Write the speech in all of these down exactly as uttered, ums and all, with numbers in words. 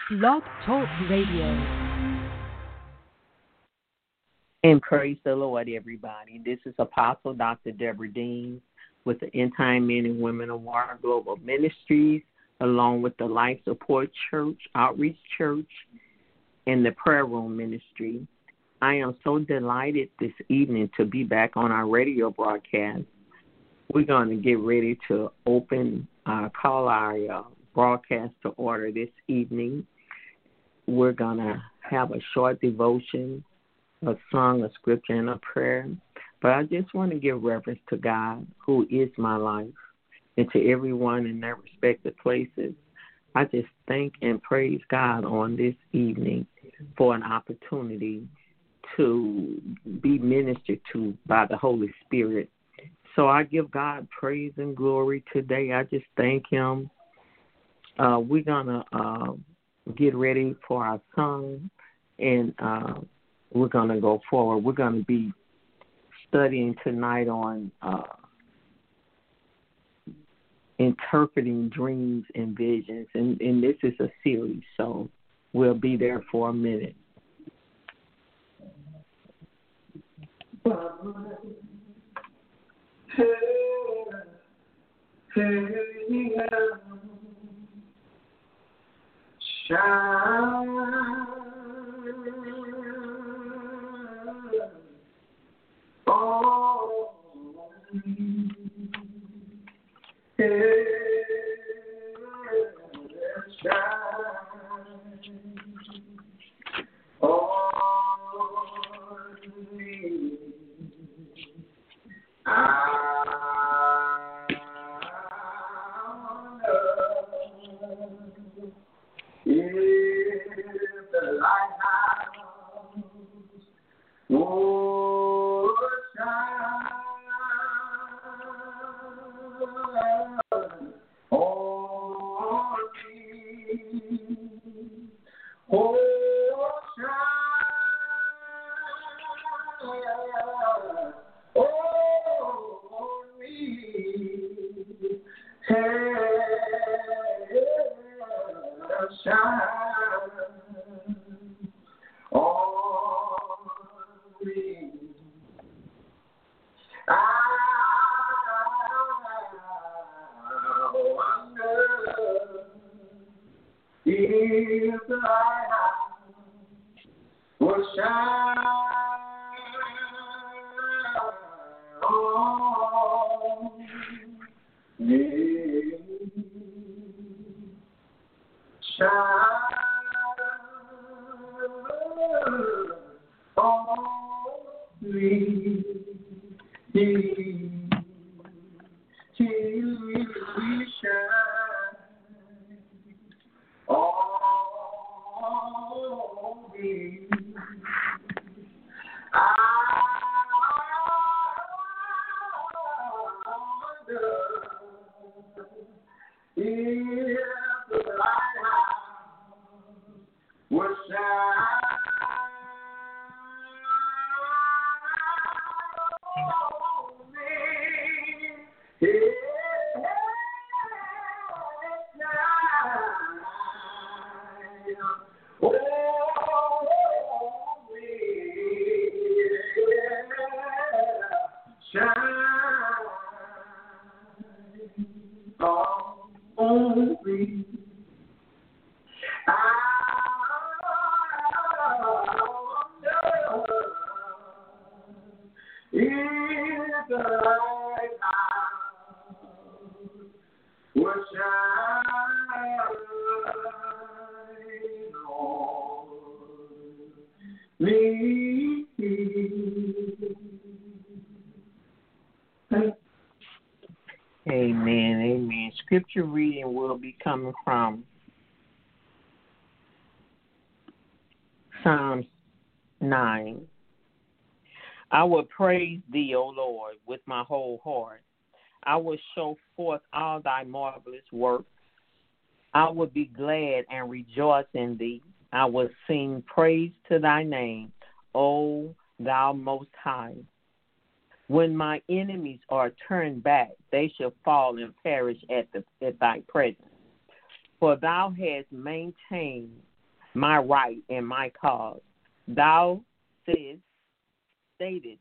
Blog Talk Radio. And praise the Lord, everybody. This is Apostle Doctor Deborah Dean with the End Time Men and Women of War Global Ministries, along with the Life Support Church, Outreach Church, and the Prayer Room Ministry. I am so delighted this evening to be back on our radio broadcast. We're going to get ready to open, uh, call our uh, broadcast to order this evening. We're going to have a short devotion, a song, a scripture, and a prayer. But I just want to give reverence to God, who is my life, and to everyone in their respective places. I just thank and praise God on this evening for an opportunity to be ministered to by the Holy Spirit. So I give God praise and glory today. I just thank Him. Uh, we're going to uh, get ready for our song, and uh, we're going to go forward. We're going to be studying tonight on uh, interpreting dreams and visions, and, and this is a series, so we'll be there for a minute. Hey, hey, shine on me. Hey, shine on me. I if the lighthouse would shine on me, oh, shine on me, hey, shine on me. I wonder if the lighthouse will shine on me. Shine on me, till we shine on me. I wonder if the lighthouse will shine on me. Yeah, shine on me. Shine on me. I wonder if the lighthouse will shine on me. Amen, amen. Scripture reading will be coming from Psalms nine. I will praise thee, O Lord, with my whole heart. I will show forth all thy marvelous works. I will be glad and rejoice in thee. I will sing praise to thy name, O thou most high. When my enemies are turned back, they shall fall and perish at, the, at thy presence. For thou hast maintained my right and my cause. Thou says, stated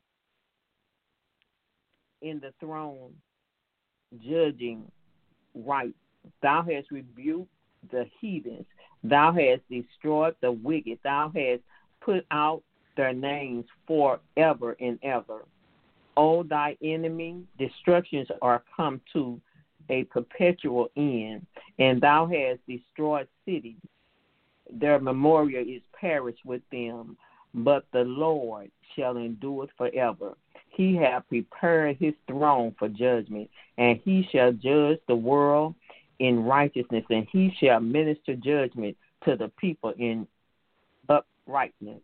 in the throne, judging right. Thou hast rebuked the heathens. Thou hast destroyed the wicked. Thou hast put out their names forever and ever. O thy enemy, destructions are come to a perpetual end, and thou hast destroyed cities. Their memorial is perished with them, but the Lord shall endure forever. He hath prepared his throne for judgment, and he shall judge the world in righteousness, and he shall minister judgment to the people in uprightness.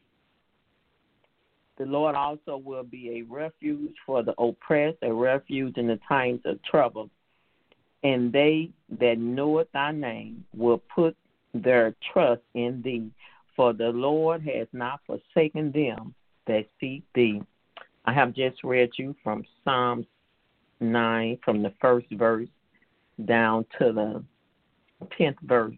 The Lord also will be a refuge for the oppressed, a refuge in the times of trouble. And they that knoweth thy name will put their trust in thee, for the Lord has not forsaken them that seek thee. I have just read you from Psalms nine, from the first verse down to the tenth verse.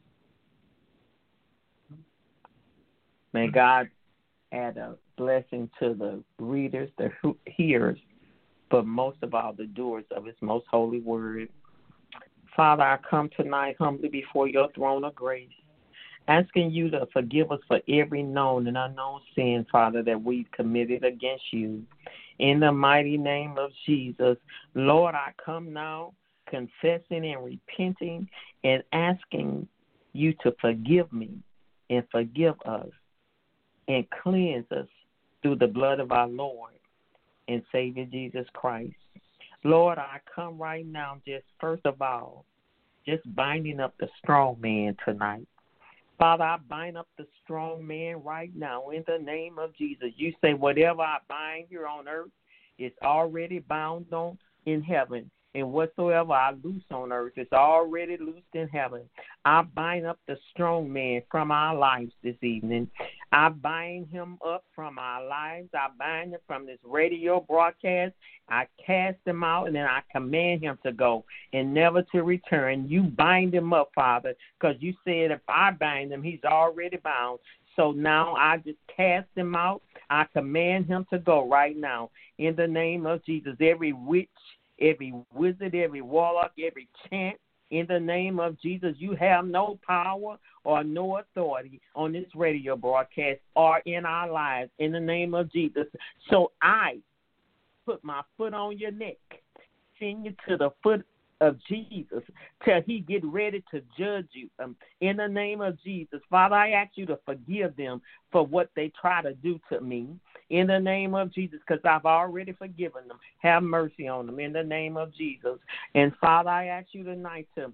May God add a blessing to the readers, the hearers, but most of all the doers of his most holy word. Father, I come tonight humbly before your throne of grace, asking you to forgive us for every known and unknown sin, Father, that we've committed against you. In the mighty name of Jesus, Lord, I come now confessing and repenting and asking you to forgive me and forgive us and cleanse us through the blood of our Lord and Savior Jesus Christ. Lord, I come right now just first of all, just binding up the strong man tonight. Father, I bind up the strong man right now in the name of Jesus. You say whatever I bind here on earth is already bound on in heaven. And whatsoever I loose on earth is already loosed in heaven. I bind up the strong man from our lives this evening. I bind him up from our lives. I bind him from this radio broadcast. I cast him out, and then I command him to go and never to return. You bind him up, Father, because you said if I bind him, he's already bound. So now I just cast him out. I command him to go right now in the name of Jesus. Every witch, every wizard, every warlock, every chant, in the name of Jesus, you have no power or no authority on this radio broadcast or in our lives in the name of Jesus. So I put my foot on your neck, send you to the foot of Jesus till he get ready to judge you um, in the name of Jesus. Father, I ask you to forgive them for what they try to do to me in the name of Jesus, because I've already forgiven them. Have mercy on them in the name of Jesus. And Father, I ask you tonight to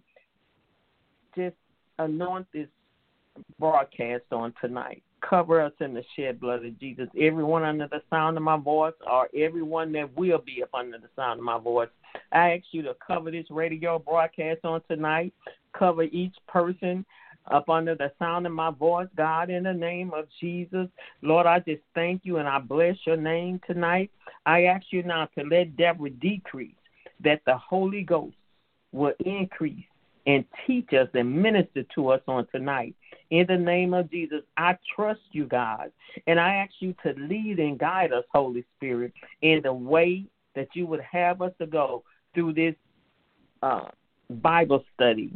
just anoint this broadcast on tonight. Cover us in the shed blood of Jesus. Everyone under the sound of my voice, or everyone that will be up under the sound of my voice, I ask you to cover this radio broadcast on tonight. Cover each person up under the sound of my voice, God, in the name of Jesus. Lord, I just thank you and I bless your name tonight. I ask you now to let Deborah decrease, that the Holy Ghost will increase and teach us and minister to us on tonight. In the name of Jesus, I trust you, God, and I ask you to lead and guide us, Holy Spirit, in the way that you would have us to go through this uh, Bible study.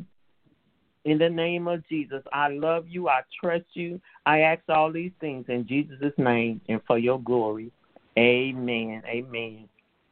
In the name of Jesus, I love you. I trust you. I ask all these things in Jesus' name and for your glory. Amen. Amen.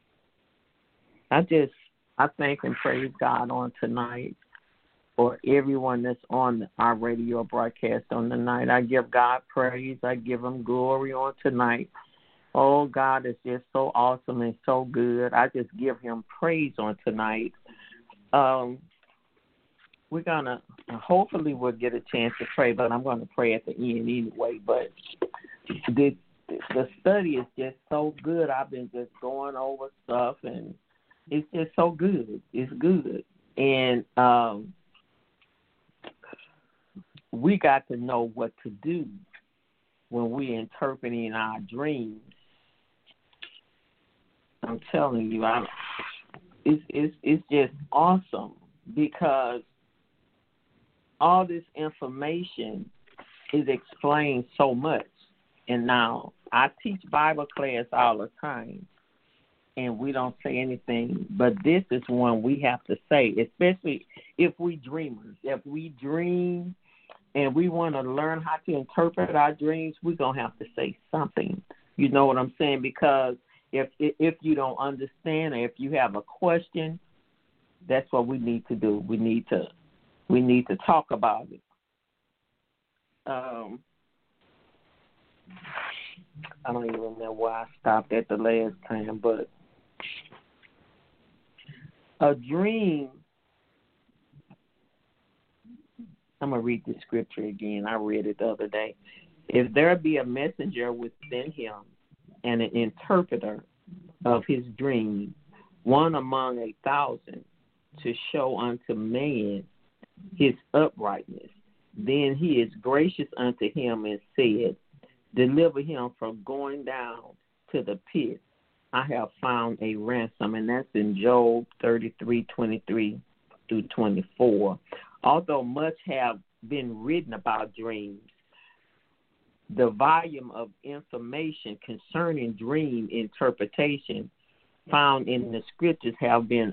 I just, I thank and praise God on tonight for everyone that's on our radio broadcast on the night. I give God praise. I give him glory on tonight. Oh, God is just so awesome and so good. I just give him praise on tonight. Um, we're going to, hopefully we'll get a chance to pray, but I'm going to pray at the end anyway. But the, the study is just so good. I've been just going over stuff, and it's just so good. It's good. And um, we got to know what to do when we're interpreting our dreams. I'm telling you, I'm, it's, it's, it's just awesome because all this information it explains so much. And now I teach Bible class all the time, and we don't say anything, but this is one we have to say, especially if we dreamers. If we dream and we want to learn how to interpret our dreams, we're going to have to say something. You know what I'm saying? Because if if you don't understand or if you have a question, that's what we need to do. We need to we need to talk about it. Um, I don't even know why I stopped at the last time, but a dream, I'm going to read the scripture again. I read it the other day. If there be a messenger within him and an interpreter of his dream, one among a thousand, to show unto man his uprightness, then he is gracious unto him and said, deliver him from going down to the pit. I have found a ransom, and that's in Job thirty-three, twenty-three through twenty-four. Although much have been written about dreams, the volume of information concerning dream interpretation found in the scriptures have been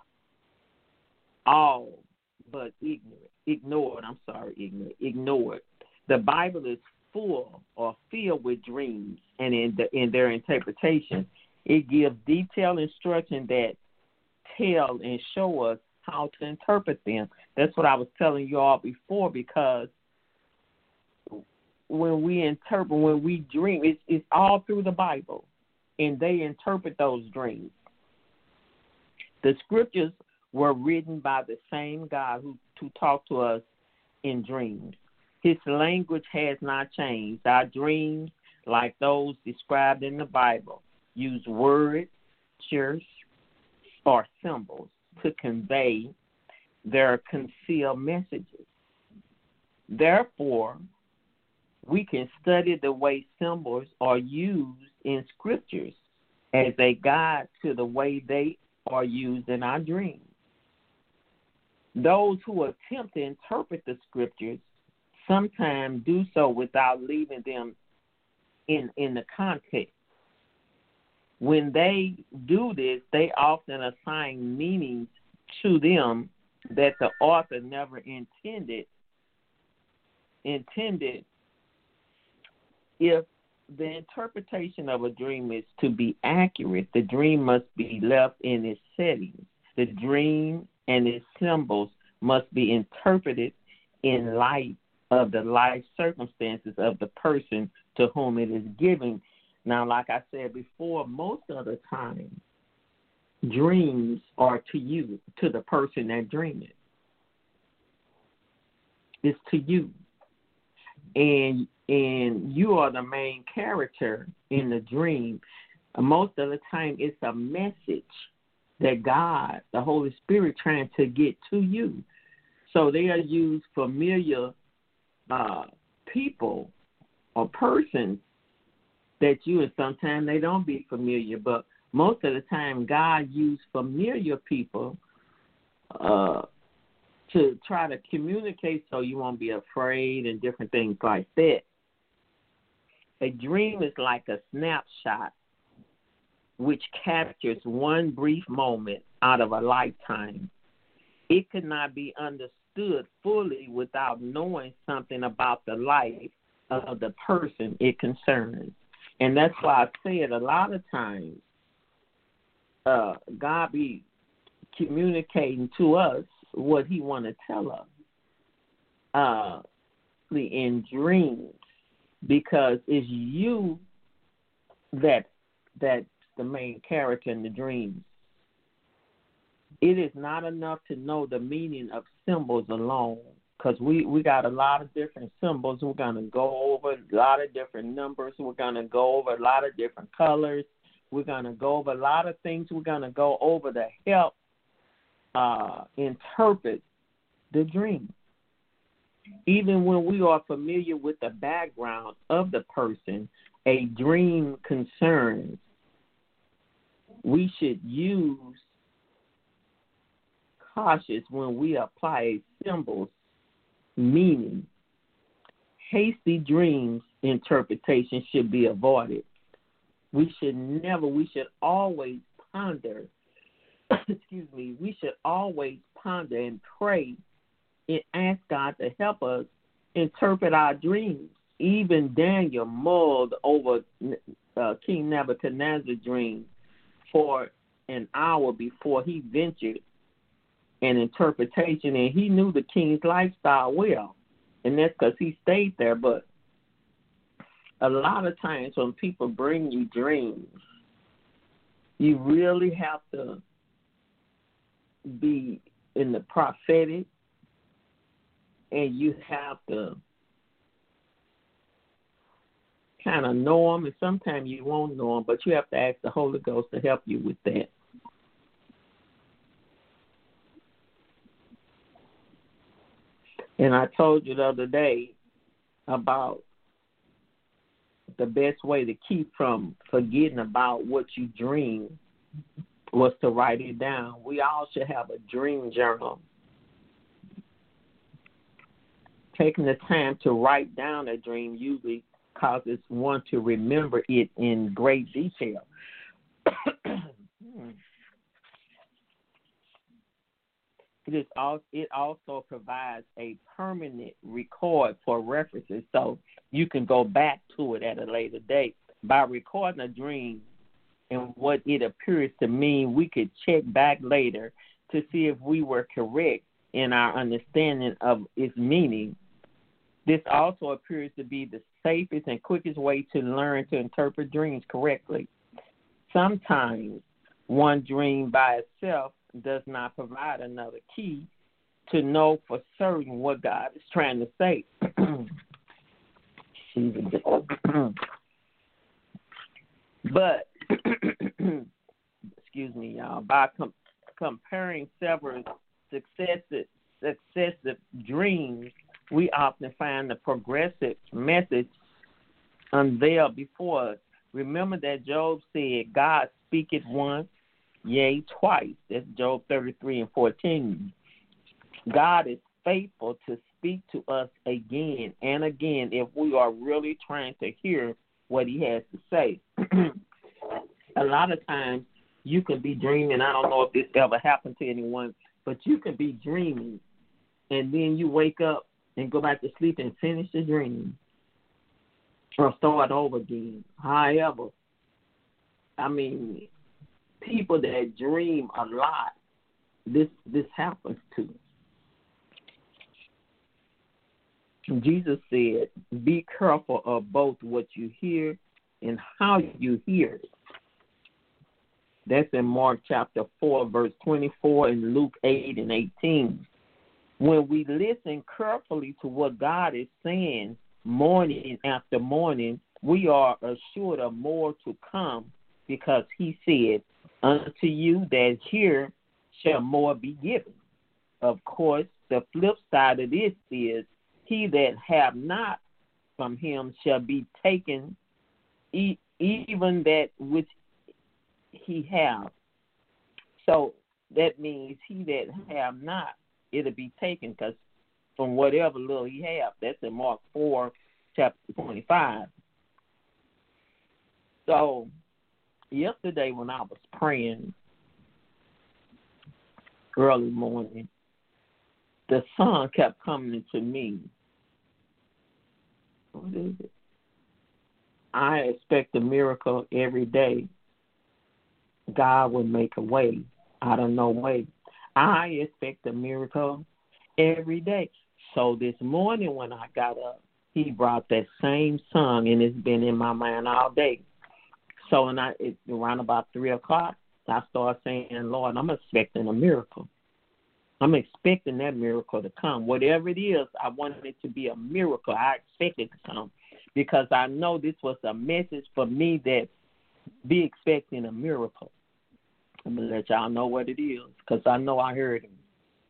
all but ignorant, ignored. I'm sorry, ignorant, ignored. The Bible is full or filled with dreams, and in the, in their interpretation, it gives detailed instruction that tell and show us how to interpret them. That's what I was telling you all before, because when we interpret, when we dream, it's, it's all through the Bible, and they interpret those dreams. The scriptures were written by the same God who, who talked to us in dreams. His language has not changed. Our dreams, like those described in the Bible, use words, gestures, or symbols to convey their concealed messages. Therefore, we can study the way symbols are used in scriptures as a guide to the way they are used in our dreams. Those who attempt to interpret the scriptures sometimes do so without leaving them in, in the context. When they do this, they often assign meanings to them that the author never intended. Intended. If the interpretation of a dream is to be accurate, the dream must be left in its setting. The dream and its symbols must be interpreted in light of the life circumstances of the person to whom it is given. Now, like I said before, most of the time, dreams are to you, to the person that dreamed it. It's to you. And and you are the main character in the dream. Most of the time, it's a message that God, the Holy Spirit, trying to get to you. So they are used familiar uh, people or persons that you, and sometimes they don't be familiar, but most of the time God used familiar people uh, to try to communicate so you won't be afraid and different things like that. A dream is like a snapshot which captures one brief moment out of a lifetime. It could not be understood fully without knowing something about the life of the person it concerns. And that's why I said a lot of times uh, God be communicating to us what he want to tell us uh, in dreams, because it's you that that's the main character in the dreams. It is not enough to know the meaning of symbols alone, because we, we got a lot of different symbols. We're going to go over a lot of different numbers. We're going to go over a lot of different colors. We're going to go over a lot of things. We're going to go over to help uh, interpret the dream. Even when we are familiar with the background of the person a dream concerns, we should use cautious when we apply a symbol's meaning. hasty dreams interpretation should be avoided. We should never, we should always ponder, excuse me, we should always ponder and pray and ask God to help us interpret our dreams. Even Daniel mulled over uh, King Nebuchadnezzar's dream for an hour before he ventured an interpretation, and he knew the king's lifestyle well, and that's because he stayed there. But a lot of times when people bring you dreams, you really have to be in the prophetic, and you have to kind of know them, and sometimes you won't know them, but you have to ask the Holy Ghost to help you with that. And I told you the other day about the best way to keep from forgetting about what you dream was to write it down. We all should have a dream journal. Taking the time to write down a dream usually causes one to remember it in great detail. It, is also, it also provides a permanent record for references, so you can go back to it at a later date. By recording a dream and what it appears to mean, we could check back later to see if we were correct in our understanding of its meaning. This also appears to be the safest and quickest way to learn to interpret dreams correctly. Sometimes one dream by itself does not provide another key to know for certain what God is trying to say. But, excuse me, y'all, by com- comparing several successive, successive dreams, we often find the progressive message unveiled before us. Remember that Job said, God speaketh once, yea, twice. That's Job thirty-three and fourteen. God is faithful to speak to us again and again if we are really trying to hear what he has to say. A lot of times you can be dreaming. I don't know if this ever happened to anyone, but you can be dreaming, and then you wake up and go back to sleep and finish the dream or start over again. However, I mean, people that dream a lot, this this happens to. Jesus said, be careful of both what you hear and how you hear it. That's in Mark chapter four, verse twenty-four, and Luke eight and eighteen. When we listen carefully to what God is saying morning after morning, we are assured of more to come, because he said, unto you that hear shall more be given. Of course, the flip side of this is, he that have not from him shall be taken, e- even that which he have. So that means he that have not, it'll be taken, because from whatever little he have. That's in Mark four, chapter twenty-five. So yesterday when I was praying early morning, the song kept coming to me. What is it? I expect a miracle every day. God will make a way out of no way. I expect a miracle every day. So this morning when I got up, he brought that same song, and it's been in my mind all day. So when I, it, around about three o'clock, I started saying, Lord, I'm expecting a miracle. I'm expecting that miracle to come. Whatever it is, I wanted it to be a miracle. I expect it to come, because I know this was a message for me that be expecting a miracle. I'm going to let y'all know what it is, because I know I heard him.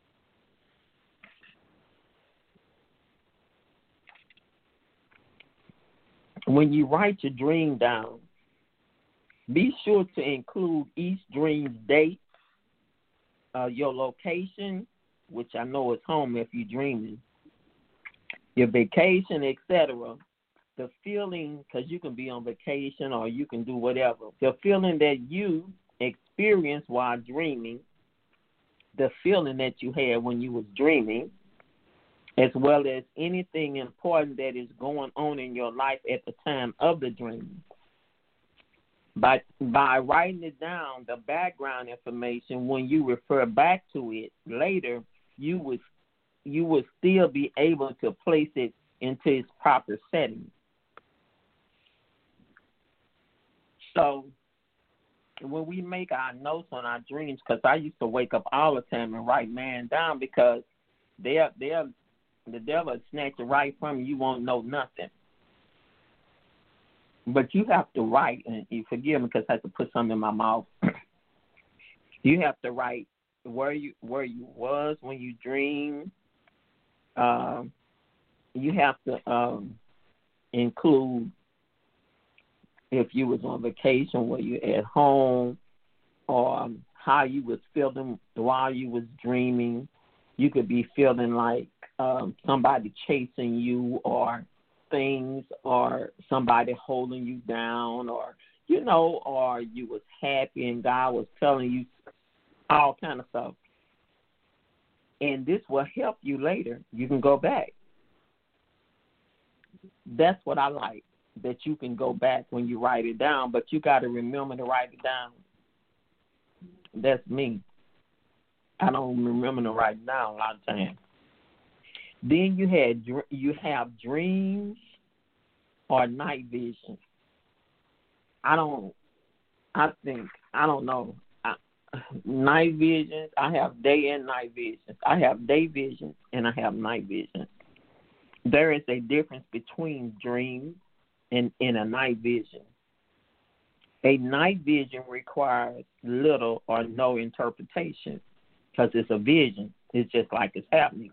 When you write your dream down, be sure to include each dream's date, uh, your location, which I know is home if you're dreaming, your vacation, et cetera. The feeling, because you can be on vacation or you can do whatever, the feeling that you experience while dreaming, the feeling that you had when you was dreaming, as well as anything important that is going on in your life at the time of the dream. By, by writing it down, the background information, when you refer back to it later, you would, you would still be able to place it into its proper setting. So when we make our notes on our dreams, because I used to wake up all the time and write man down, because they'll, they'll, the devil will snatch it right from you. You won't know nothing. But you have to write, and you forgive me because I had to put something in my mouth. You have to write where you where you was when you dreamed. Um, you have to um, include if you was on vacation, were you at home, or um, how you was feeling while you was dreaming. You could be feeling like um, somebody chasing you, or things, or somebody holding you down, or, you know, or you was happy and God was telling you all kind of stuff. And this will help you later. You can go back. That's what I like, that you can go back when you write it down, but you got to remember to write it down. That's me. I don't remember to write it down a lot of times. Then you had you have dreams or night visions. I don't. I think I don't know. I, night visions. I have day and night visions. I have day visions and I have night visions. There is a difference between dreams and, and a night vision. A night vision requires little or no interpretation because it's a vision. It's just like it's happening.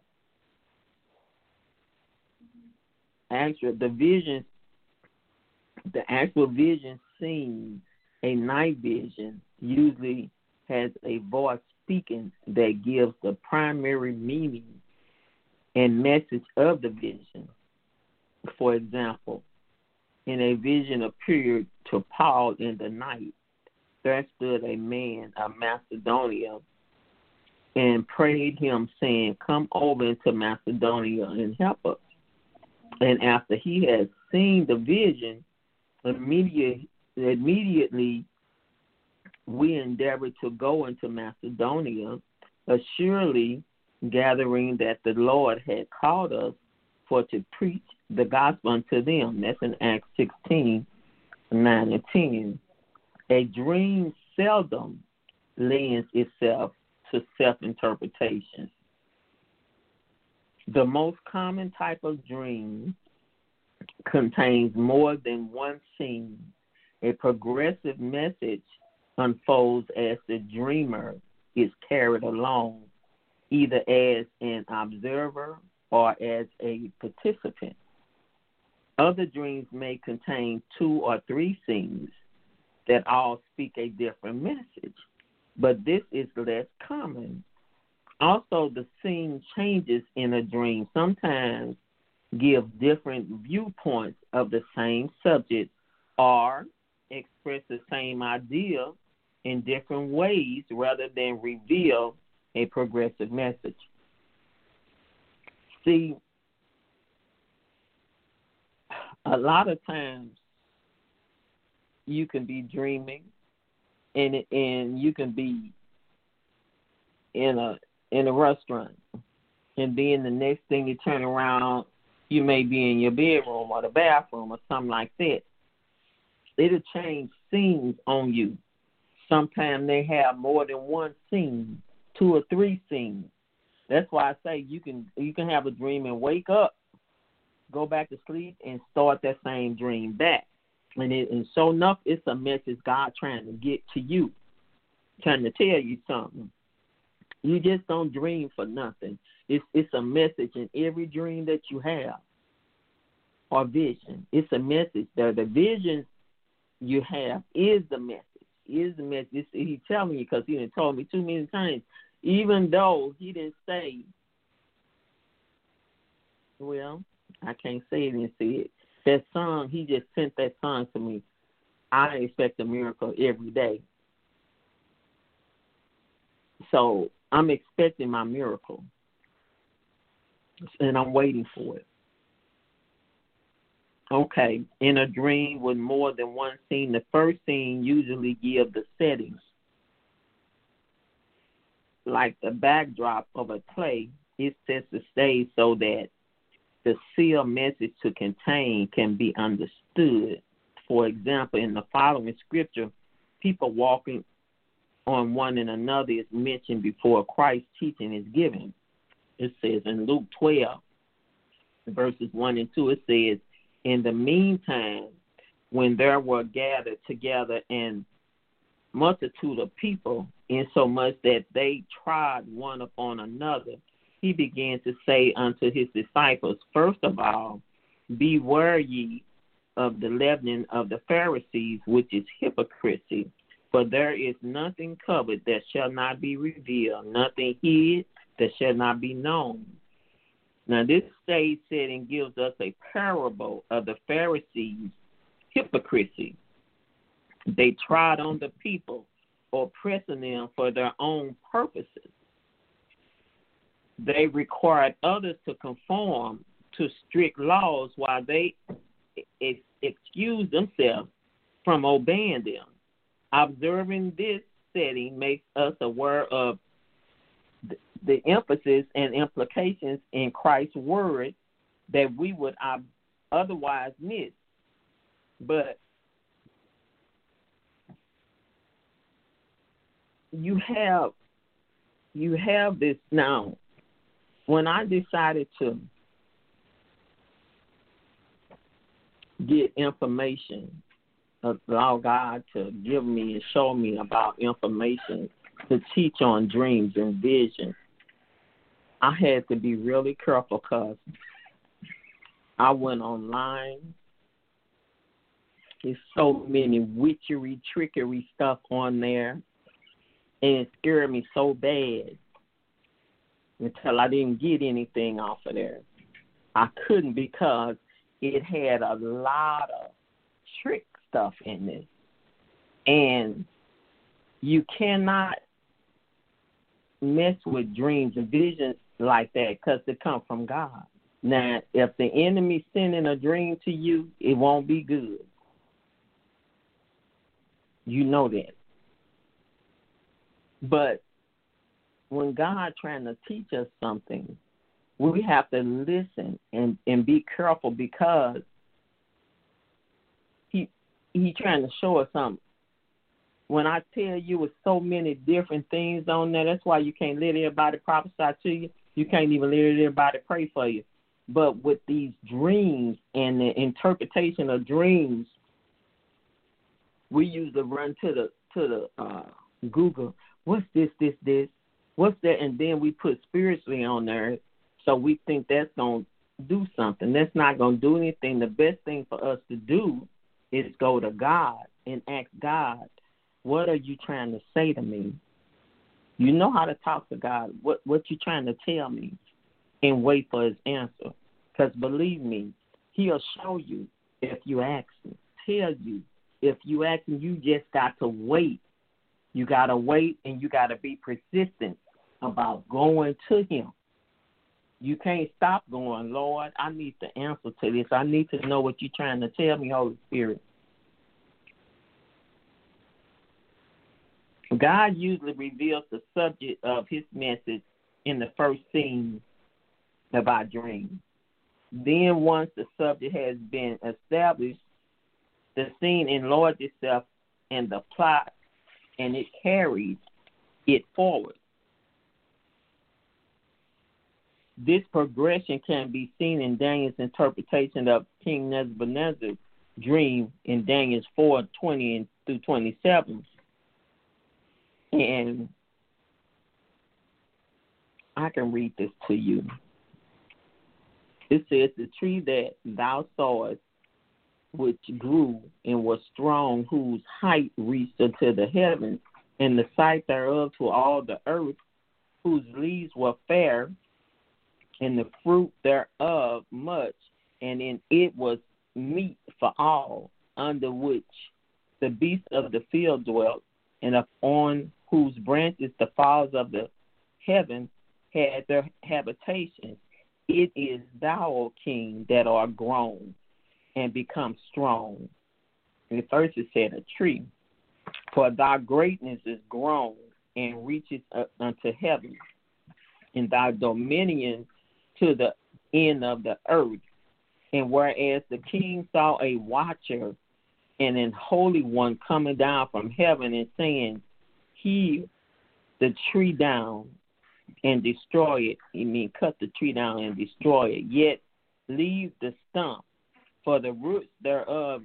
Actually, the vision, the actual vision seen, a night vision usually has a voice speaking that gives the primary meaning and message of the vision. For example, in a vision appeared to Paul in the night, there stood a man of Macedonia and prayed him, saying, "Come over into Macedonia and help us." And after he had seen the vision, immediately, immediately we endeavored to go into Macedonia, assuredly gathering that the Lord had called us for to preach the gospel unto them. That's in Acts sixteen, nine and ten. A dream seldom lends itself to self-interpretation. The most common type of dream contains more than one scene. A progressive message unfolds as the dreamer is carried along, either as an observer or as a participant. Other dreams may contain two or three scenes that all speak a different message, but this is less common. Also, the scene changes in a dream sometimes give different viewpoints of the same subject or express the same idea in different ways rather than reveal a progressive message. See, a lot of times you can be dreaming and and you can be in a in a restaurant, and then the next thing you turn around, you may be in your bedroom or the bathroom or something like that. It'll change scenes on you. Sometimes they have more than one scene, two or three scenes. That's why I say you can you can have a dream and wake up, go back to sleep, and start that same dream back. And, it, and so enough, it's a message God trying to get to you, trying to tell you something. You just don't dream for nothing. It's it's a message in every dream that you have or vision. It's a message. The, the vision you have is the message. Is the message. He's telling you because he done told me too many times, even though he didn't say, well, I can't say it and see it. That song, he just sent that song to me. I expect a miracle every day. So I'm expecting my miracle, and I'm waiting for it. Okay, in a dream with more than one scene, the first scene usually gives the settings. Like the backdrop of a play, it sets the stage so that the sealed message to contain can be understood. For example, in the following scripture, people walking on one and another is mentioned before Christ's teaching is given. It says in Luke twelve, verses one and two, it says, in the meantime, when there were gathered together an multitude of people, insomuch that they trod one upon another, he began to say unto his disciples, first of all, beware ye of the leavening of the Pharisees, which is hypocrisy. For there is nothing covered that shall not be revealed, nothing hid that shall not be known. Now, this stage setting gives us a parable of the Pharisees' hypocrisy. They trod on the people, oppressing them for their own purposes. They required others to conform to strict laws while they ex- excused themselves from obeying them. Observing this setting makes us aware of th- the emphasis and implications in Christ's word that we would ob- otherwise miss. But you have you have this now. When I decided to get information, allow God to give me and show me about information to teach on dreams and visions, I had to be really careful because I went online. There's so many witchery, trickery stuff on there, and it scared me so bad until I didn't get anything off of there. I couldn't because it had a lot of trick stuff in it. And you cannot mess with dreams and visions like that because they come from God. Now, if the enemy's sending a dream to you, it won't be good. You know that. But when God trying to teach us something, we have to listen and, and be careful because he he trying to show us something. When I tell you with so many different things on there, that's why you can't let everybody prophesy to you. You can't even let everybody pray for you. But with these dreams and the interpretation of dreams, we usually run to the to the uh, Google. What's this, this, this? What's that? And then we put spiritually on there, so we think that's going to do something. That's not going to do anything. The best thing for us to do is go to God and ask God, what are you trying to say to me? You know how to talk to God. What what you trying to tell me? And wait for his answer. Because believe me, he'll show you if you ask him. Tell you if you ask him, you just got to wait. You got to wait and you got to be persistent about going to him. You can't stop going, Lord, I need the answer to this. I need to know what you're trying to tell me, Holy Spirit. God usually reveals the subject of his message in the first scene of our dream. Then once the subject has been established, the scene enlarges itself and the plot, and it carries it forward. This progression can be seen in Daniel's interpretation of King Nebuchadnezzar's dream in Daniel four twenty through twenty-seven. And I can read this to you. It says, the tree that thou sawest, which grew and was strong, whose height reached unto the heavens, and the sight thereof to all the earth, whose leaves were fair, and the fruit thereof much, and in it was meat for all, under which the beasts of the field dwelt, and upon whose branches the fowls of the heaven had their habitation. It is thou, O King, that art grown and become strong. And the first it said, a tree. For thy greatness is grown and reaches up unto heaven, and thy dominion to the end of the earth. And whereas the king saw a watcher and an holy one coming down from heaven and saying, hew the tree down and destroy it. I mean, cut the tree down and destroy it. Yet leave the stump, for the roots thereof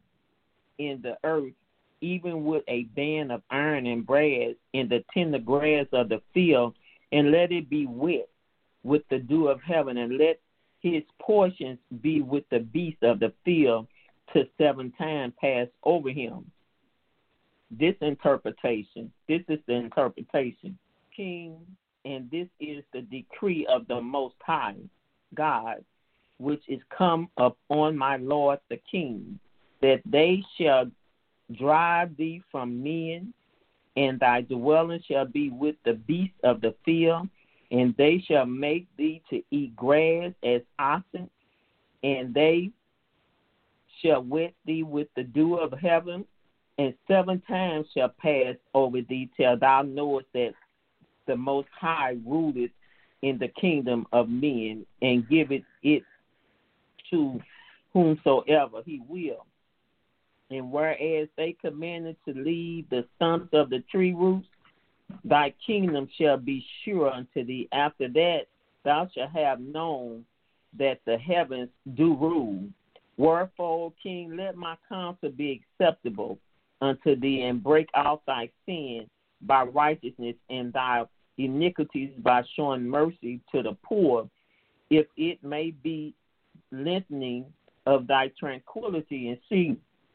in the earth, even with a band of iron and brass in the tender grass of the field, and let it be wet with the dew of heaven, and let his portions be with the beasts of the field, to seven times pass over him. This interpretation, this is the interpretation, King, and this is the decree of the Most High God, which is come upon my Lord the King, that they shall drive thee from men, and thy dwelling shall be with the beasts of the field, and they shall make thee to eat grass as oxen, and they shall wet thee with the dew of heaven, and seven times shall pass over thee, till thou knowest that the Most High ruleth in the kingdom of men, and giveth it to whomsoever he will. And whereas they commanded to leave the stumps of the tree roots, thy kingdom shall be sure unto thee. After that thou shalt have known that the heavens do rule. Wherefore, King, let my counsel be acceptable unto thee, and break out thy sin by righteousness, and thy iniquities by showing mercy to the poor, if it may be lengthening of thy tranquility. And see,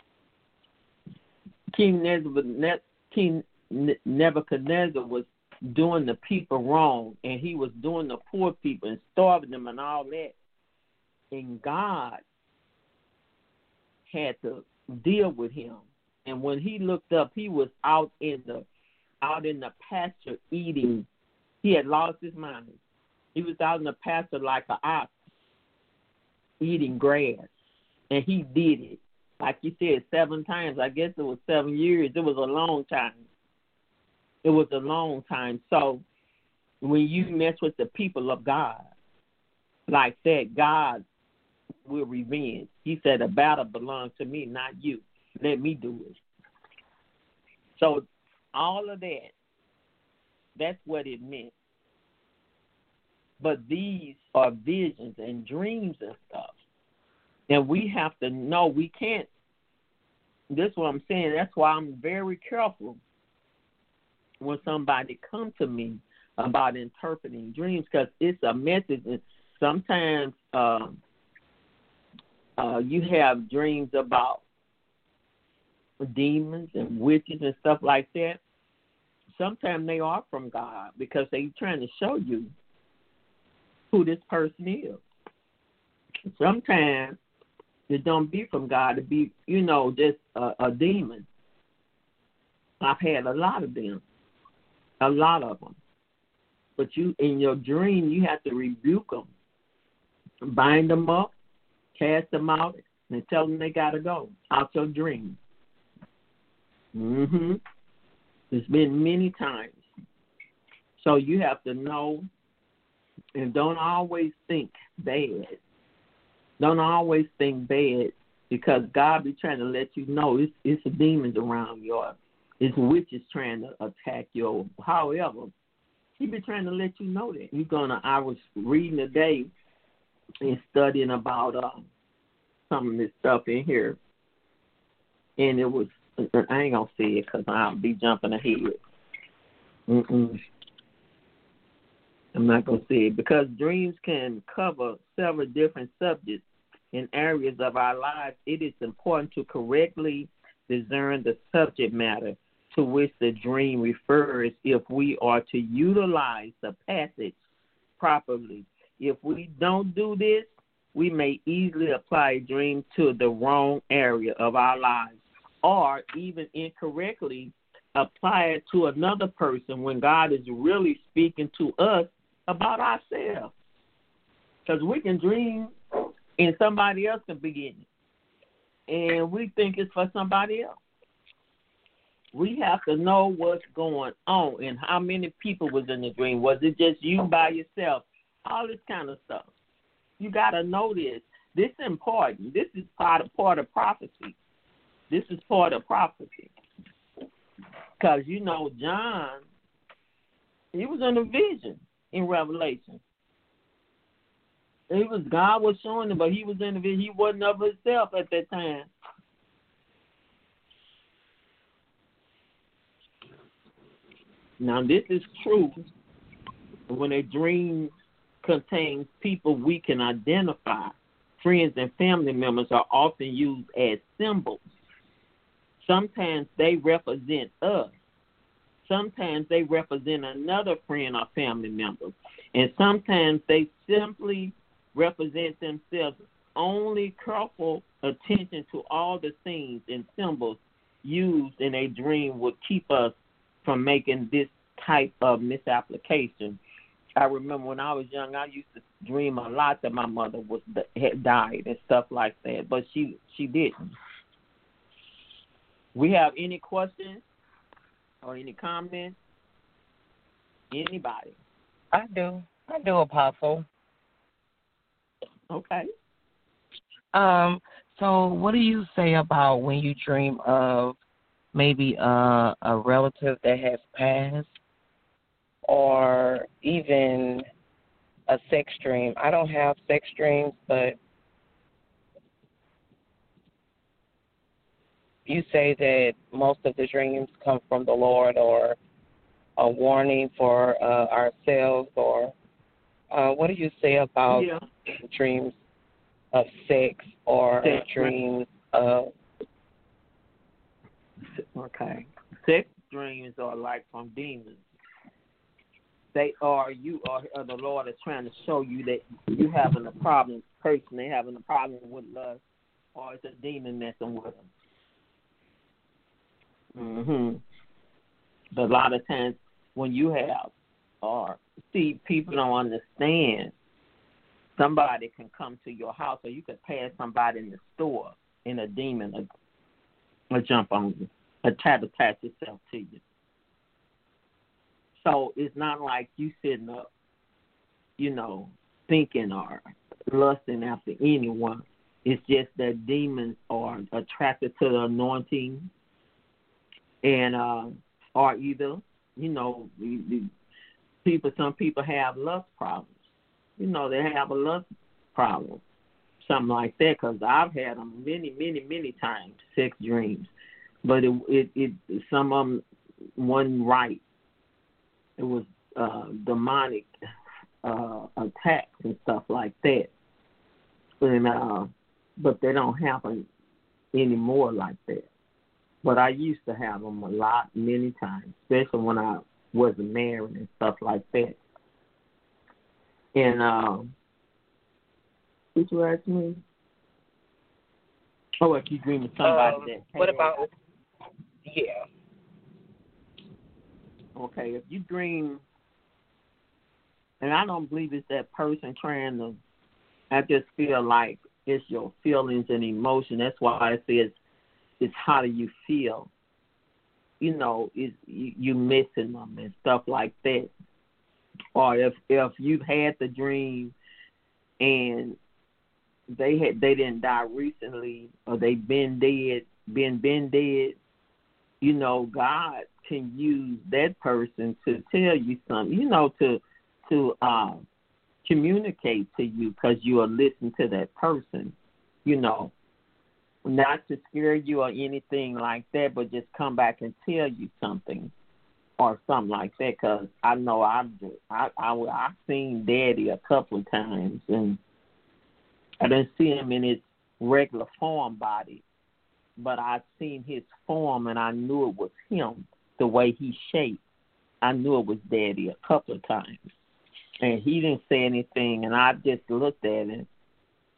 King Nebuchadnezzar, King Nebuchadnezzar was doing the people wrong, and he was doing the poor people and starving them and all that. And God had to deal with him. And when he looked up, he was out in the out in the pasture eating. He had lost his mind. He was out in the pasture like an ox, eating grass, and he did it. Like you said, seven times. I guess it was seven years. It was a long time. It was a long time. So when you mess with the people of God like that, God will revenge. He said, the battle belongs to me, not you. Let me do it. So all of that, that's what it meant. But these are visions and dreams and stuff. And we have to know we can't. This is what I'm saying. That's why I'm very careful when somebody comes to me about interpreting dreams, because it's a message. And sometimes uh, uh, you have dreams about demons and witches and stuff like that. Sometimes they are from God, because they're trying to show you who this person is. Sometimes it don't be from God. It be, you know, just a, a demon. I've had a lot of them, a lot of them. But you, in your dream, you have to rebuke them, bind them up, cast them out, and tell them they got to go out your dream. Mm-hmm. It's been many times. So you have to know, and don't always think bad. Don't always think bad, because God be trying to let you know it's it's demons around you, or it's witches trying to attack you, or however. He be trying to let you know that. You're gonna. I was reading today and studying about uh, some of this stuff in here, and it was. I ain't gonna say it because I'll be jumping ahead. Mm-mm. I'm not going to say it, because dreams can cover several different subjects in areas of our lives. It is important to correctly discern the subject matter to which the dream refers if we are to utilize the passage properly. If we don't do this, we may easily apply a dream to the wrong area of our lives, or even incorrectly apply it to another person when God is really speaking to us about ourselves. Because we can dream and somebody else can be in it, and we think it's for somebody else. We have to know what's going on and how many people was in the dream. Was it just you by yourself? All this kind of stuff. You got to know this. This is important. This is part of, part of prophecy. This is part of prophecy. Because, you know, John, he was in a vision in Revelation. It was God was showing him, but he was in the vision. He wasn't of himself at that time. Now, this is true when a dream contains people we can identify. Friends and family members are often used as symbols. Sometimes they represent us. Sometimes they represent another friend or family member. And sometimes they simply represent themselves. Only careful attention to all the scenes and symbols used in a dream would keep us from making this type of misapplication. I remember when I was young, I used to dream a lot that my mother was had died and stuff like that, but she she didn't. We have any questions or any comments? Anybody? I do. I do, Apostle. Okay. Um. So, what do you say about when you dream of maybe a, a relative that has passed, or even a sex dream? I don't have sex dreams, but you say that most of the dreams come from the Lord, or a warning for uh, ourselves, or uh, what do you say about yeah. dreams of sex or sex dreams of... Okay. Sex dreams are like from demons. They are, you are, or the Lord is trying to show you that you having a problem, person, they having a problem with lust, or it's a demon messing with them. Mm-hmm. But a lot of times when you have, or see, people don't understand, somebody can come to your house, or you could pass somebody in the store, and a demon will, will jump on you, or try to attach itself to you. So it's not like you sitting up, you know, thinking or lusting after anyone. It's just that demons are attracted to the anointing, and uh, are either, you know, the, the people. Some people have lust problems. You know, they have a lust problem, something like that. Because I've had them many, many, many times, sex dreams, but it, it, it some of them wasn't right. It was uh, demonic uh, attacks and stuff like that. And uh, but they don't happen anymore like that. But I used to have them a lot, many times, especially when I wasn't married and stuff like that. And uh, did you ask me? Oh, if you dream of somebody um, that what about, yeah. Okay, if you dream, and I don't believe it's that person trying to, I just feel like it's your feelings and emotion. That's why I say it's, it's how do you feel? You know, it's, you, you missing them and stuff like that. Or if if you've had the dream and they had they didn't die recently, or they been dead, been been dead, you know, God can use that person to tell you something, you know, to to uh, communicate to you, because you are listening to that person, you know, not to scare you or anything like that, but just come back and tell you something or something like that. Because I know I've I, I, I've seen Daddy a couple of times, and I didn't see him in his regular form body, but I've seen his form, and I knew it was him. The way he shaped, I knew it was Daddy a couple of times. And he didn't say anything, and I just looked at him,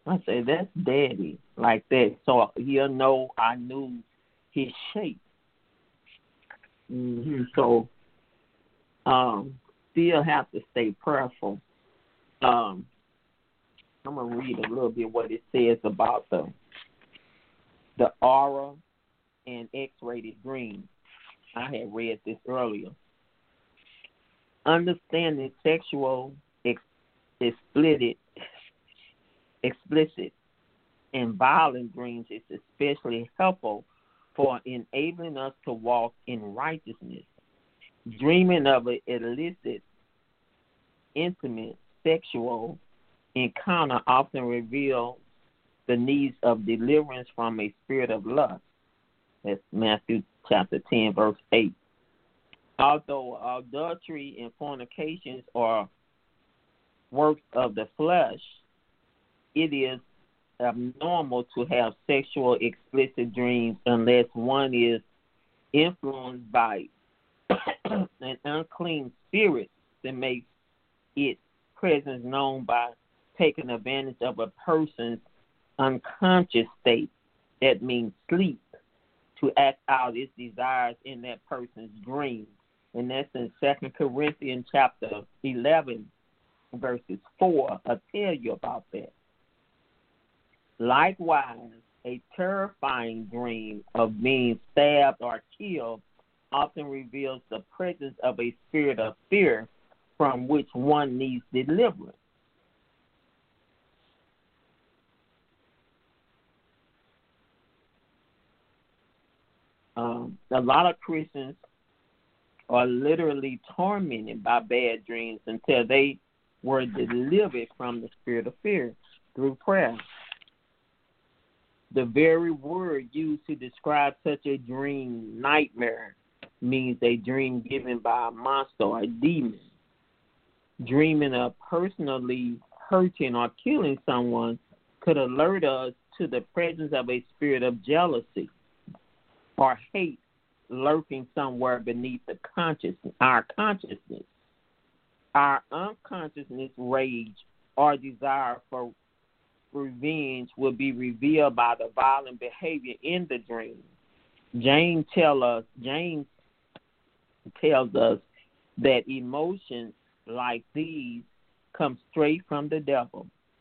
I said, that's daddy like that. So he'll know I knew his shape. Mm-hmm. So um, still have to stay prayerful. Um, I'm going to read a little bit what it says about the the aura and X-rated dreams. I had read this earlier. Understanding sexual ex- explicit, explicit and violent dreams is especially helpful for enabling us to walk in righteousness. Dreaming of an illicit, intimate, sexual encounter often reveals the needs of deliverance from a spirit of lust. That's Matthew chapter ten, verse eight. Although adultery and fornications are works of the flesh, it is abnormal to have sexual explicit dreams unless one is influenced by an unclean spirit that makes its presence known by taking advantage of a person's unconscious state, that means sleep, to act out its desires in that person's dreams. And that's in Second Corinthians chapter eleven, verses four. I'll tell you about that. Likewise, a terrifying dream of being stabbed or killed often reveals the presence of a spirit of fear from which one needs deliverance. Um, a lot of Christians are literally tormented by bad dreams until they were delivered from the spirit of fear through prayer. The very word used to describe such a dream, nightmare, means a dream given by a monster or a demon. Dreaming of personally hurting or killing someone could alert us to the presence of a spirit of jealousy or hate lurking somewhere beneath the consciousness, our consciousness. Our unconsciousness, rage, or desire for revenge will be revealed by the violent behavior in the dream. James tell us, James tells us that emotions like these come straight from the devil.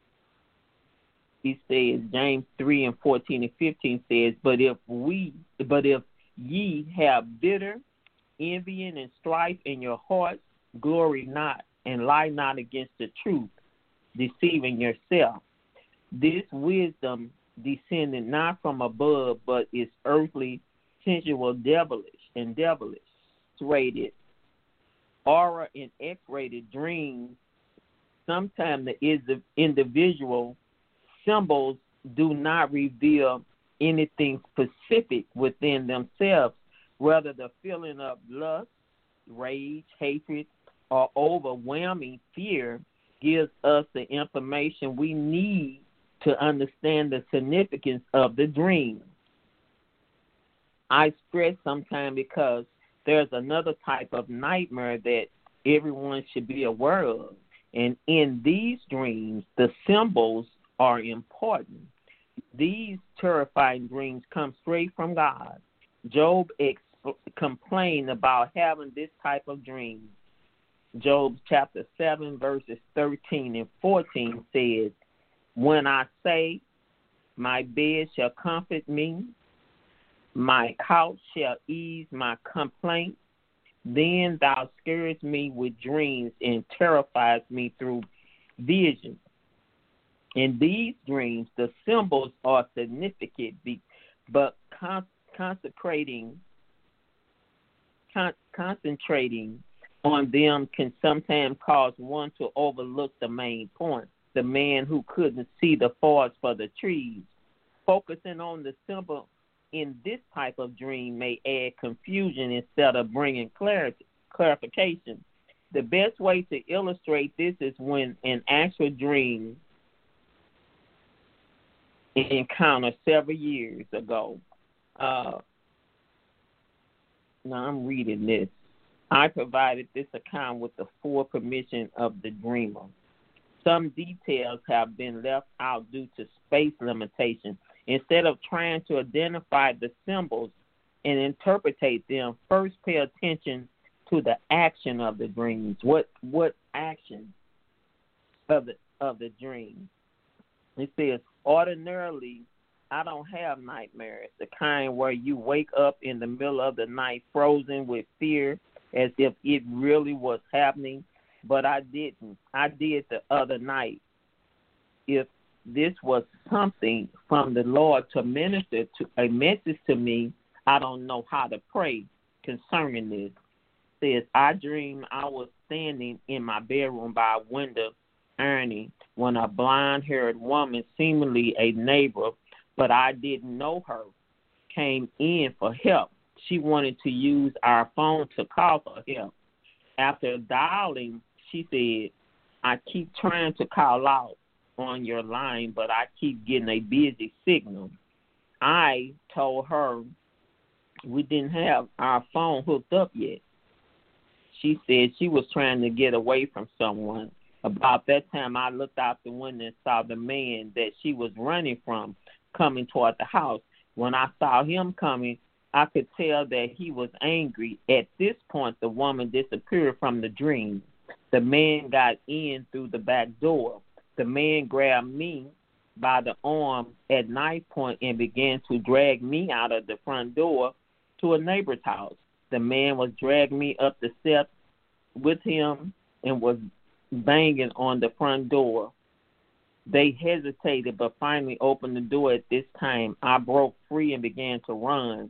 He says, James three and fourteen and fifteen says, but if we, but if ye have bitter envying and strife in your hearts, glory not and lie not against the truth, deceiving yourself. This wisdom descended not from above, but is earthly, sensual, devilish, and devilish, rated, aura, and X-rated dreams. Sometimes the individual symbols do not reveal anything specific within themselves. Rather, the feeling of lust, rage, hatred, or overwhelming fear gives us the information we need to understand the significance of the dream. I stress sometimes because there's another type of nightmare that everyone should be aware of. And in these dreams, the symbols are important. These terrifying dreams come straight from God. Job ex- complained about having this type of dream. Job chapter seven, verses thirteen and fourteen says, when I say, my bed shall comfort me, my couch shall ease my complaint, then thou scarest me with dreams and terrifies me through visions. In these dreams, the symbols are significant, but con- consecrating, con- concentrating on them can sometimes cause one to overlook the main point. The man who couldn't see the forest for the trees. Focusing on the symbol in this type of dream may add confusion instead of bringing clarity, clarification. The best way to illustrate this is when an actual dream encounter several years ago. Uh, now I'm reading this. I provided this account with the full permission of the dreamer. Some details have been left out due to space limitations. Instead of trying to identify the symbols and interpretate them, first pay attention to the action of the dreams. What what action of the of the dream? It says, ordinarily, I don't have nightmares, the kind where you wake up in the middle of the night frozen with fear as if it really was happening, but I didn't. I did the other night. If this was something from the Lord to minister to a message to me, I don't know how to pray concerning this. It says, I dreamed I was standing in my bedroom by a window ironing when a blonde-haired woman, seemingly a neighbor, but I didn't know her, came in for help. She wanted to use our phone to call for help. After dialing, she said, I keep trying to call out on your line, but I keep getting a busy signal. I told her we didn't have our phone hooked up yet. She said she was trying to get away from someone. About that time, I looked out the window and saw the man that she was running from coming toward the house. When I saw him coming, I could tell that he was angry. At this point, the woman disappeared from the dream. The man got in through the back door. The man grabbed me by the arm at knife point and began to drag me out of the front door to a neighbor's house. The man was dragging me up the steps with him and was banging on the front door. They hesitated but finally opened the door. At this time, I broke free and began to run.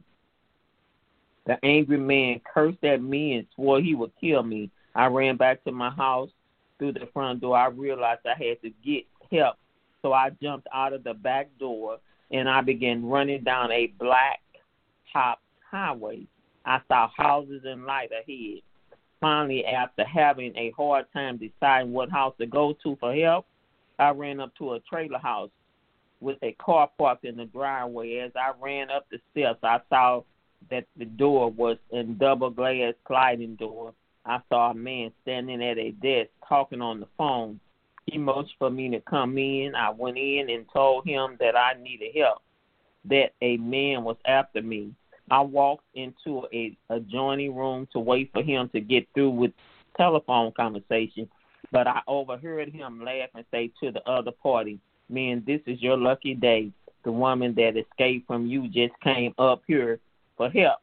The angry man cursed at me and swore he would kill me. I ran back to my house through the front door. I realized I had to get help, so I jumped out of the back door and I began running down a black top highway. I saw houses and light ahead. Finally, after having a hard time deciding what house to go to for help, I ran up to a trailer house with a car parked in the driveway. As I ran up the steps, I saw that the door was a double glass sliding door. I saw a man standing at a desk talking on the phone. He motioned for me to come in. I went in and told him that I needed help, that a man was after me. I walked into a adjoining room to wait for him to get through with telephone conversation, but I overheard him laugh and say to the other party, man, this is your lucky day. The woman that escaped from you just came up here for help.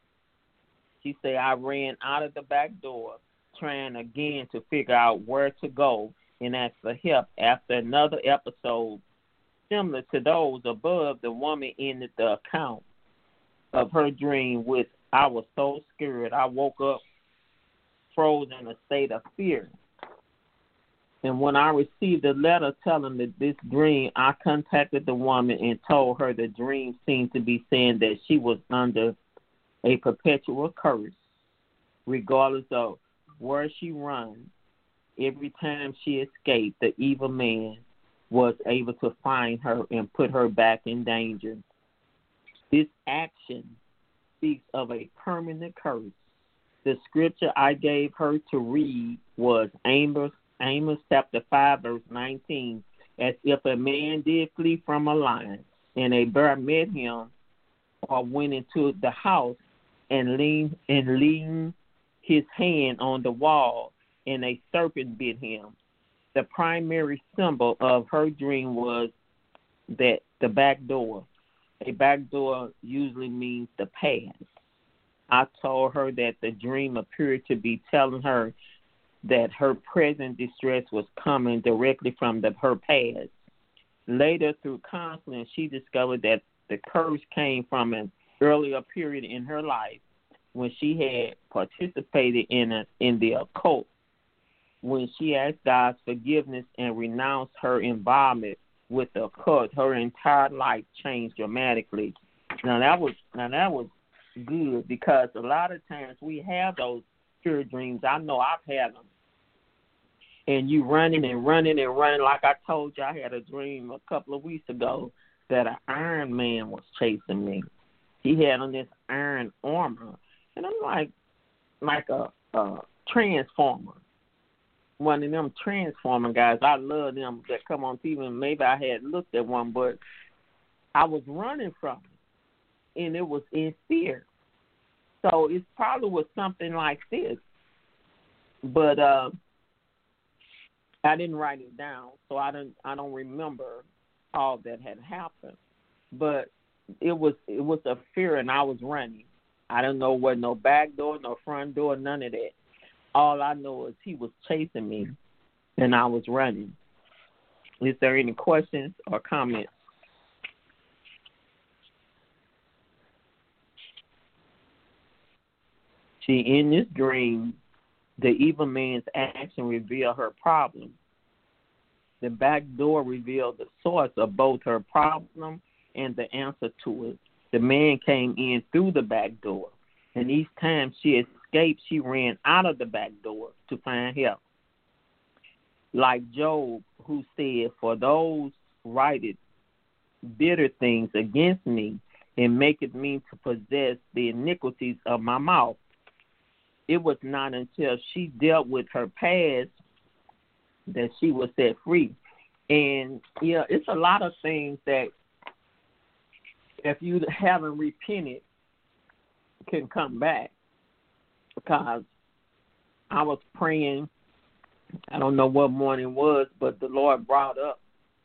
She said, I ran out of the back door, trying again to figure out where to go and ask for help. After another episode similar to those above, the woman ended the account of her dream with, I was so scared. I woke up frozen in a state of fear. And when I received a letter telling me this dream, I contacted the woman and told her the dream seemed to be saying that she was under a perpetual curse, regardless of where she ran. Every time she escaped, the evil man was able to find her and put her back in danger. This action speaks of a permanent curse. The scripture I gave her to read was Amos, Amos chapter five, verse nineteen. As if a man did flee from a lion, and a bear met him, or went into the house and leaned and leaned his hand on the wall, and a serpent bit him. The primary symbol of her dream was that the back door. A back door usually means the past. I told her that the dream appeared to be telling her that her present distress was coming directly from the, her past. Later, through counseling, she discovered that the curse came from an earlier period in her life when she had participated in a, in the occult. When she asked God's forgiveness and renounced her involvement with the occult, her entire life changed dramatically. Now that was now that was good, because a lot of times we have those pure dreams. I know I've had them. And you running and running and running. Like I told you, I had a dream a couple of weeks ago that an Iron Man was chasing me. He had on this iron armor, and I'm like, like a, a transformer. one of them transforming guys. I love them that come on T V. Maybe I had looked at one, but I was running from it, and it was in fear. So it probably was something like this. But uh, I didn't write it down, so I don't I don't remember all that had happened. But it was it was a fear, and I was running. I don't know what, no back door, no front door, none of that. All I know is he was chasing me, and I was running. Is there any questions or comments? See, in this dream, the evil man's action revealed her problem. The back door revealed the source of both her problem and the answer to it. The man came in through the back door, and each time she escaped, she ran out of the back door to find help. Like Job, who said, "For those writeth bitter things against me, and maketh me to possess the iniquities of my mouth." It was not until she dealt with her past that she was set free. And, yeah, it's a lot of things that if you haven't repented can come back. Because I was praying, I don't know what morning it was, but the Lord brought up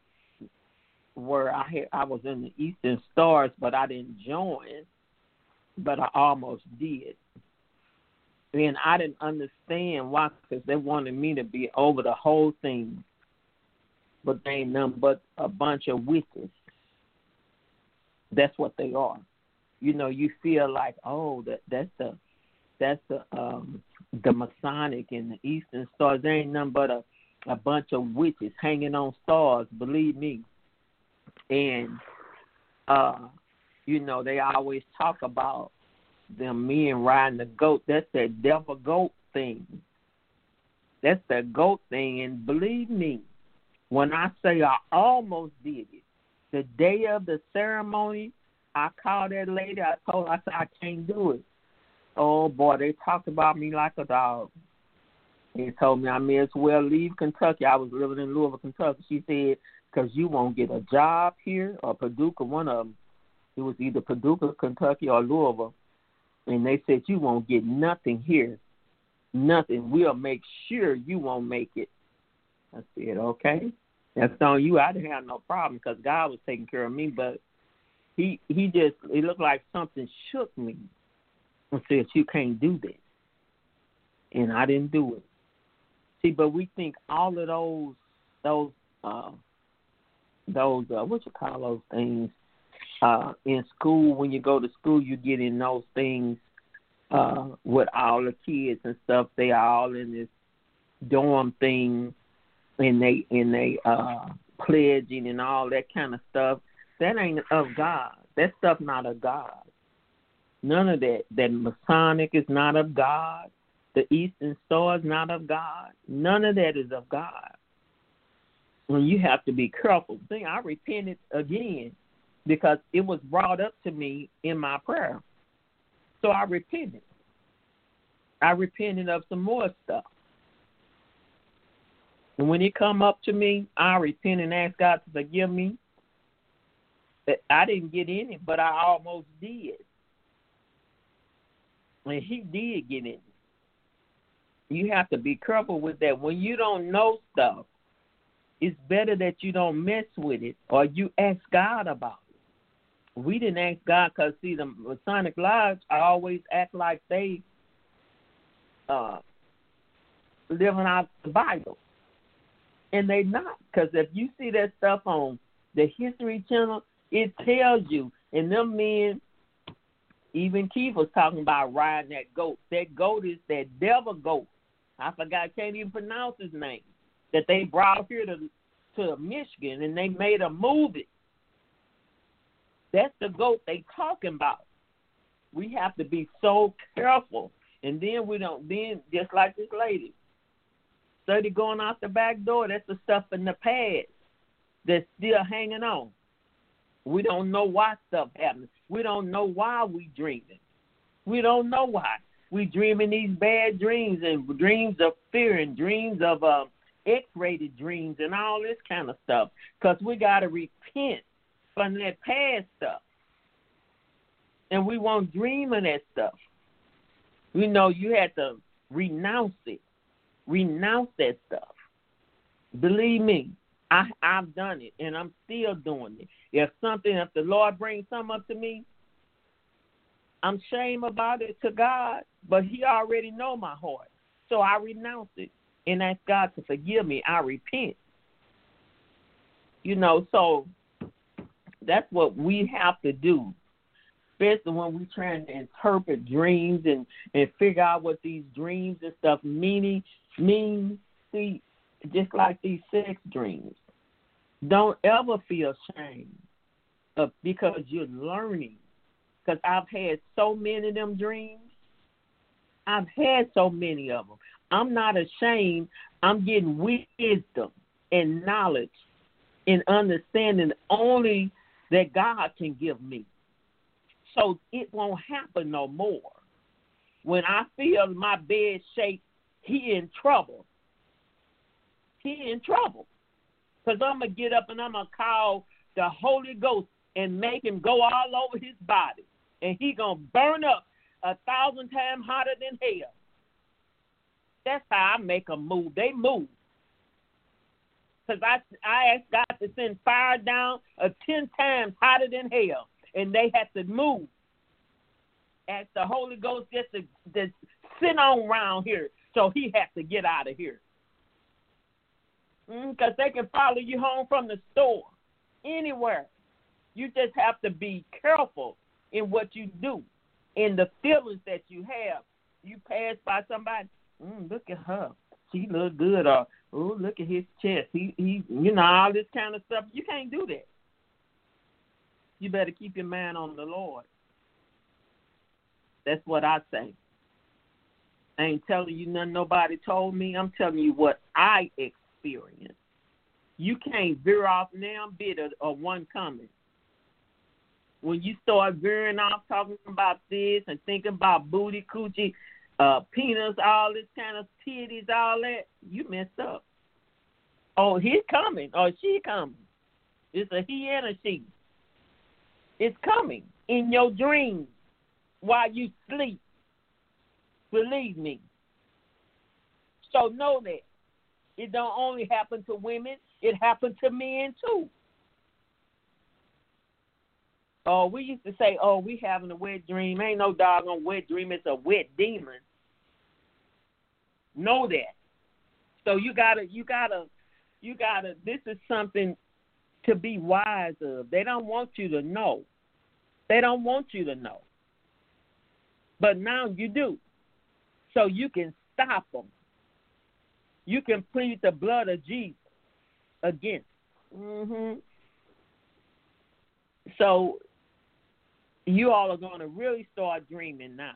where I had, I was in the Eastern Stars, but I didn't join, but I almost did. And I didn't understand why, because they wanted me to be over the whole thing. But they ain't nothing but a bunch of witches. That's what they are. You know, you feel like, oh, that that's the that's the um, the Masonic and the Eastern Stars. There ain't nothing but a, a bunch of witches hanging on stars, believe me. And, uh, you know, they always talk about them men riding the goat. That's that devil goat thing. That's that goat thing. And believe me, when I say I almost did it, the day of the ceremony, I called that lady. I told her, I said, I can't do it. Oh, boy, they talked about me like a dog. They told me I may as well leave Kentucky. I was living in Louisville, Kentucky. She said, because you won't get a job here or Paducah, one of them. It was either Paducah, Kentucky, or Louisville. And they said, you won't get nothing here. Nothing. We'll make sure you won't make it. I said, okay. That's on you. I didn't have no problem because God was taking care of me. But he he just, it looked like something shook me and said, you can't do this. And I didn't do it. See, but we think all of those, those, uh, those, uh, what you call those things, Uh, in school, when you go to school, you get in those things uh, with all the kids and stuff. They are all in this dorm thing, and they and they uh, pledging and all that kind of stuff. That ain't of God. That stuff not of God. None of that. That Masonic is not of God. The Eastern Star is not of God. None of that is of God. When you have to be careful. See, I repented again. Because it was brought up to me in my prayer. So I repented. I repented of some more stuff. And when it come up to me, I repent and ask God to forgive me. I didn't get in it, but I almost did. And he did get in it. You have to be careful with that. When you don't know stuff, it's better that you don't mess with it or you ask God about it. We didn't ask God because, see, the Masonic Lodge always act like they uh, living out the Bible. And they not. Because if you see that stuff on the History Channel, it tells you. And them men, even Keith was talking about riding that goat. That goat is that devil goat. I forgot, I can't even pronounce his name. That they brought here to, to Michigan, and they made a movie. That's the goat they talking about. We have to be so careful. And then we don't, then just like this lady, study going out the back door, that's the stuff in the past that's still hanging on. We don't know why stuff happens. We don't know why we dreaming. We don't know why. We dreaming these bad dreams and dreams of fear and dreams of uh, X-rated dreams and all this kind of stuff because we got to repent from that past stuff. And we won't dream of that stuff. You know, you had to renounce it. Renounce that stuff. Believe me, I, I've done it, and I'm still doing it. If something, if the Lord brings something up to me, I'm ashamed about it to God, but he already know my heart. So I renounce it and ask God to forgive me. I repent. You know, so that's what we have to do, especially when we're trying to interpret dreams and, and figure out what these dreams and stuff meaning mean. See, just like these sex dreams, don't ever feel shame of, because you're learning. Because I've had so many of them dreams. I've had so many of them. I'm not ashamed. I'm getting wisdom and knowledge and understanding only that God can give me. So it won't happen no more. When I feel my bed shake, he in trouble. He in trouble. Because I'm going to get up and I'm going to call the Holy Ghost and make him go all over his body. And he going to burn up a thousand times hotter than hell. That's how I make them move. They move. Because I, I asked God to send fire down a ten times hotter than hell. And they had to move. Ask the Holy Ghost just to, to sit on around here. So he has to get out of here. Because mm, they can follow you home from the store. Anywhere. You just have to be careful in what you do, in the feelings that you have. You pass by somebody, mm, look at her. She look good. Or, oh, look at his chest. He, he, you know, all this kind of stuff. You can't do that. You better keep your mind on the Lord. That's what I say. I ain't telling you nothing nobody told me. I'm telling you what I experienced. You can't veer off now bit of, of one coming. When you start veering off talking about this and thinking about booty, coochie, uh, penis, all this kind of titties, all that, you messed up. Oh, he's coming. Or she coming. It's a he and a she. It's coming in your dreams while you sleep. Believe me. So know that. It don't only happen to women. It happened to men too. Oh, we used to say, oh, we having a wet dream. Ain't no doggone wet dream. It's a wet demon. Know that. So you gotta, you gotta, you gotta, this is something to be wise of. They don't want you to know. They don't want you to know. But now you do. So you can stop them. You can plead the blood of Jesus against. Mm-hmm. So you all are going to really start dreaming now.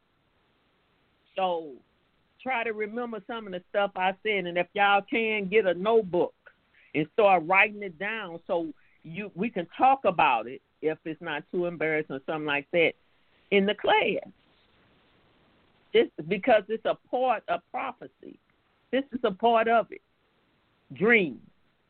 So try to remember some of the stuff I said, and if y'all can, get a notebook and start writing it down so you we can talk about it if it's not too embarrassing or something like that in the class. Just because it's a part of prophecy. This is a part of it. Dream.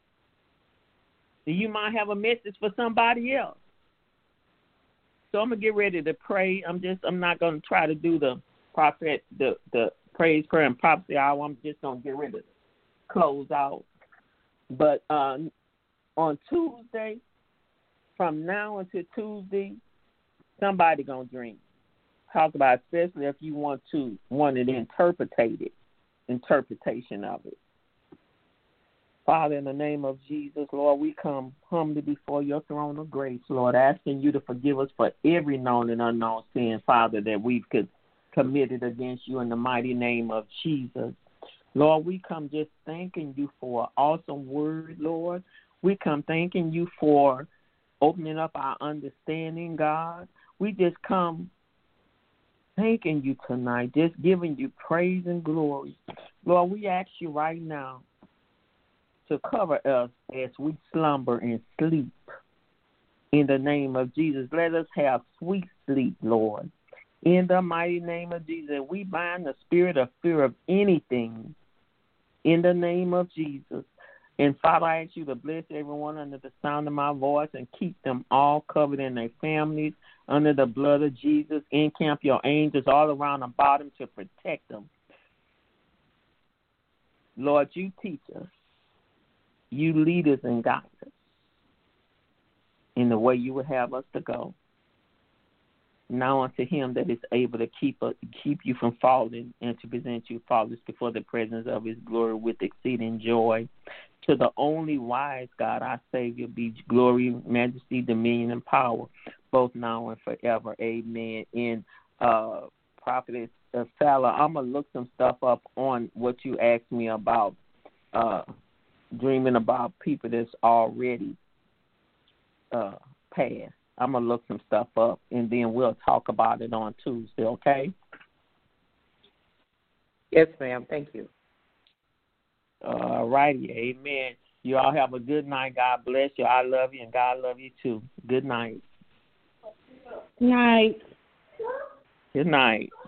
You might have a message for somebody else. So I'm gonna get ready to pray. I'm just I'm not gonna try to do the prophet the the praise, prayer, and prophecy hour. I'm just gonna get ready to close out. But uh, on Tuesday, from now until Tuesday, somebody gonna dream. Talk about, especially if you want to want it interpreted, interpretation of it. Father, in the name of Jesus, Lord, we come humbly before your throne of grace, Lord, asking you to forgive us for every known and unknown sin, Father, that we've committed against you in the mighty name of Jesus. Lord, we come just thanking you for an awesome word, Lord. We come thanking you for opening up our understanding, God. We just come thanking you tonight, just giving you praise and glory. Lord, we ask you right now to cover us as we slumber and sleep. In the name of Jesus, let us have sweet sleep, Lord. In the mighty name of Jesus, we bind the spirit of fear of anything in the name of Jesus. And Father, I ask you to bless everyone under the sound of my voice and keep them all covered in their families under the blood of Jesus. Encamp your angels all around about them to protect them. Lord, you teach us. You lead us and guide us in the way you would have us to go. Now unto him that is able to keep uh, keep you from falling and to present you faultless before the presence of his glory with exceeding joy. To the only wise God, our Savior, be glory, majesty, dominion, and power, both now and forever. Amen. In uh, Prophetess uh, Salah, I'm going to look some stuff up on what you asked me about, uh, dreaming about people that's already uh, passed. I'm going to look some stuff up, and then we'll talk about it on Tuesday, okay? Yes, ma'am. Thank you. All righty. Amen. You all have a good night. God bless you. I love you, and God love you, too. Good night. Night. Good night.